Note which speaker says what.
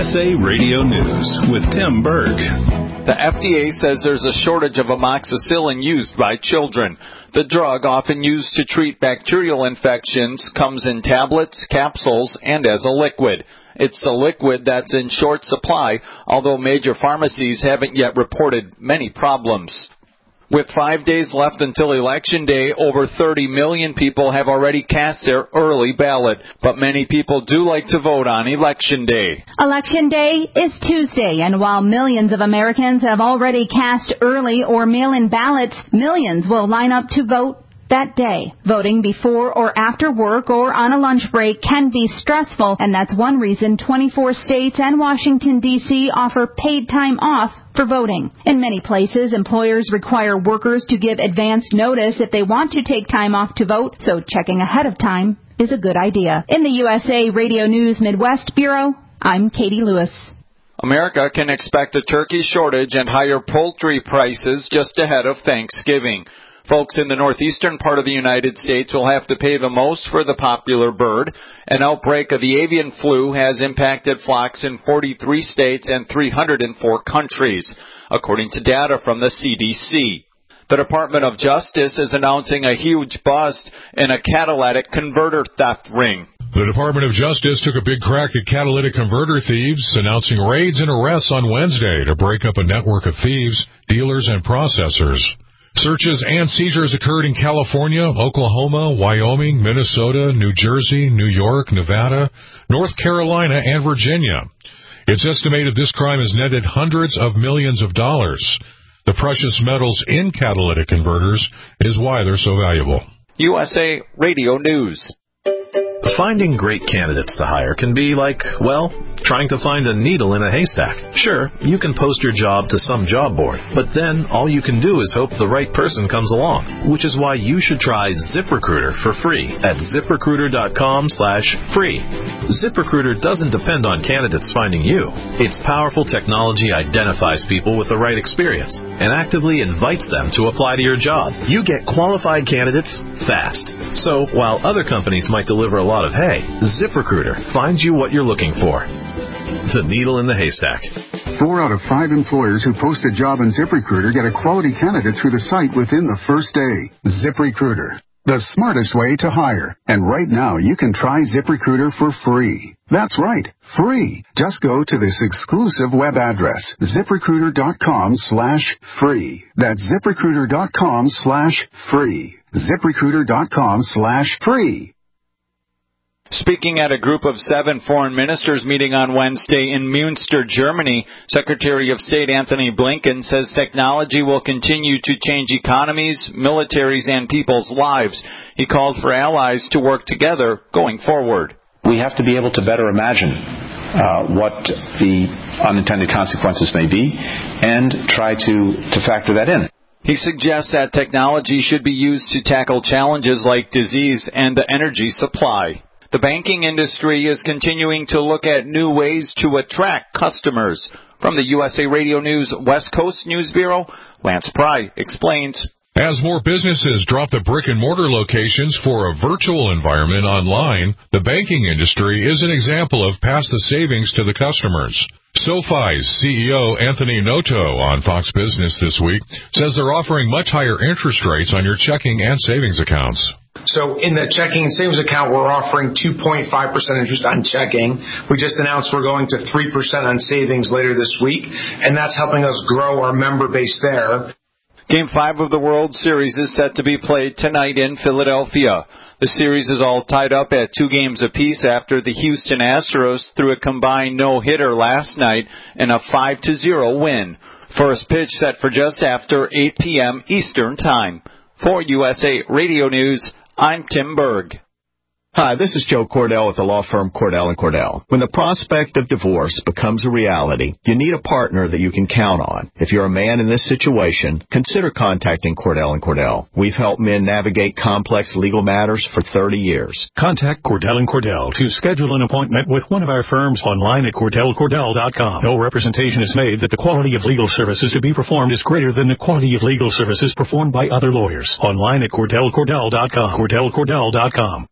Speaker 1: USA Radio News with Tim Berg.
Speaker 2: The FDA says there's a shortage of amoxicillin used by children. The drug, often used to treat bacterial infections, comes in tablets, capsules, and as a liquid. It's the liquid that's in short supply, although major pharmacies haven't yet reported many problems. With 5 days left until Election Day, over 30 million people have already cast their early ballot. But many people do like to vote on Election Day.
Speaker 3: Election Day is Tuesday, and while millions of Americans have already cast early or mail-in ballots, millions will line up to vote that day. Voting before or after work or on a lunch break can be stressful, and that's one reason 24 states and Washington, D.C. offer paid time off for voting. In many places, employers require workers to give advance notice if they want to take time off to vote, so checking ahead of time is a good idea. In the USA Radio News Midwest Bureau, I'm Katie Lewis.
Speaker 2: America can expect a turkey shortage and higher poultry prices just ahead of Thanksgiving. Folks in the northeastern part of the United States will have to pay the most for the popular bird. An outbreak of the avian flu has impacted flocks in 43 states and 304 countries, according to data from the CDC. The Department of Justice is announcing a huge bust in a catalytic converter theft ring.
Speaker 4: The Department of Justice took a big crack at catalytic converter thieves, announcing raids and arrests on Wednesday to break up a network of thieves, dealers, and processors. Searches and seizures occurred in California, Oklahoma, Wyoming, Minnesota, New Jersey, New York, Nevada, North Carolina, and Virginia. It's estimated this crime has netted hundreds of millions of dollars. The precious metals in catalytic converters is why they're so valuable.
Speaker 2: USA Radio News.
Speaker 5: Finding great candidates to hire can be like, well, trying to find a needle in a haystack. Sure, you can post your job to some job board, but then all you can do is hope the right person comes along, which is why you should try ZipRecruiter for free at ZipRecruiter.com/free. ZipRecruiter doesn't depend on candidates finding you. Its powerful technology identifies people with the right experience and actively invites them to apply to your job. You get qualified candidates fast. So while other companies might deliver a lot of hay, ZipRecruiter finds you what you're looking for. The needle in the haystack.
Speaker 6: 4 out of 5 employers who post a job on ZipRecruiter get a quality candidate through the site within the first day. ZipRecruiter, the smartest way to hire. And right now, you can try ZipRecruiter for free. That's right, free. Just go to this exclusive web address, ZipRecruiter.com/free. That's ZipRecruiter.com/free. ZipRecruiter.com/free.
Speaker 2: Speaking at a group of 7 foreign ministers meeting on Wednesday in Münster, Germany, Secretary of State Anthony Blinken says technology will continue to change economies, militaries, and people's lives. He calls for allies to work together going forward.
Speaker 7: We have to be able to better imagine what the unintended consequences may be and try to factor that in.
Speaker 2: He suggests that technology should be used to tackle challenges like disease and the energy supply. The banking industry is continuing to look at new ways to attract customers. From the USA Radio News West Coast News Bureau, Lance Pry explains.
Speaker 4: As more businesses drop the brick-and-mortar locations for a virtual environment online, the banking industry is an example of pass the savings to the customers. SoFi's CEO Anthony Noto on Fox Business this week says they're offering much higher interest rates on your checking and savings accounts.
Speaker 8: So in the checking and savings account, we're offering 2.5% interest on checking. We just announced we're going to 3% on savings later this week, and that's helping us grow our member base there.
Speaker 2: Game 5 of the World Series is set to be played tonight in Philadelphia. The series is all tied up at 2 games apiece after the Houston Astros threw a combined no-hitter last night in a 5-0 win. First pitch set for just after 8 p.m. Eastern Time. For USA Radio News, I'm Tim Berg.
Speaker 9: Hi, this is Joe Cordell with the law firm Cordell & Cordell. When the prospect of divorce becomes a reality, you need a partner that you can count on. If you're a man in this situation, consider contacting Cordell & Cordell. We've helped men navigate complex legal matters for 30 years.
Speaker 10: Contact Cordell & Cordell to schedule an appointment with one of our firms online at CordellCordell.com. No representation is made that the quality of legal services to be performed is greater than the quality of legal services performed by other lawyers. Online at CordellCordell.com. CordellCordell.com.